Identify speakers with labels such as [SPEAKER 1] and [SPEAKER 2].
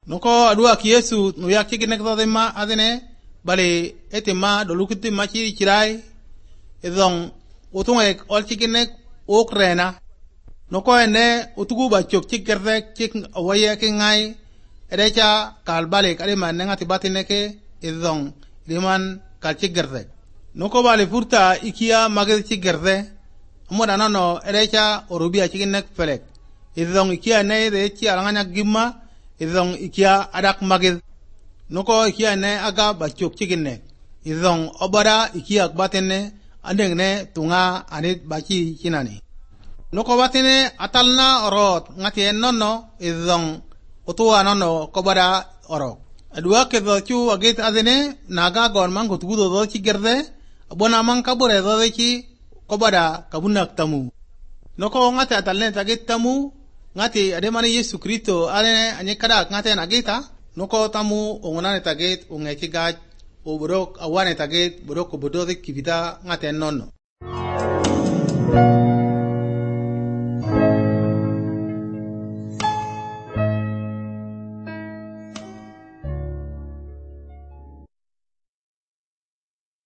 [SPEAKER 1] Noko adua ki Yesu no yak chikine kto ma adene bale etima do lukiti ma chi chirai edong utunga ol chikine okrena noko ene utugu ba chok chikerde chik awaye ke ngai edecha kalbale kale manenga tibatine ke edong liman kal chikerde noko bale furta ikia magel chikerde amoda nano edecha orubia chikine felek edong ikia ne de chi alanganya gimma edong ikia adak magel noko ikia ne aga ba chok chikine edong obara ikia batene andengne tunga anit bachi chinani noko batene atalna orot ngati ennono edong otua nono kobara orok adua ke do chu agit adene naga gon mango tugudo do chigerde abona man kabure do chi kobara kabunak tamu noko ngati atalne tagit tamu ngati ademani Yesu Kristo ale anyekada ngati nagita noko tamu ongonane tagit ungekigaj oborok awane tagit borok obodo kibita ngati ennono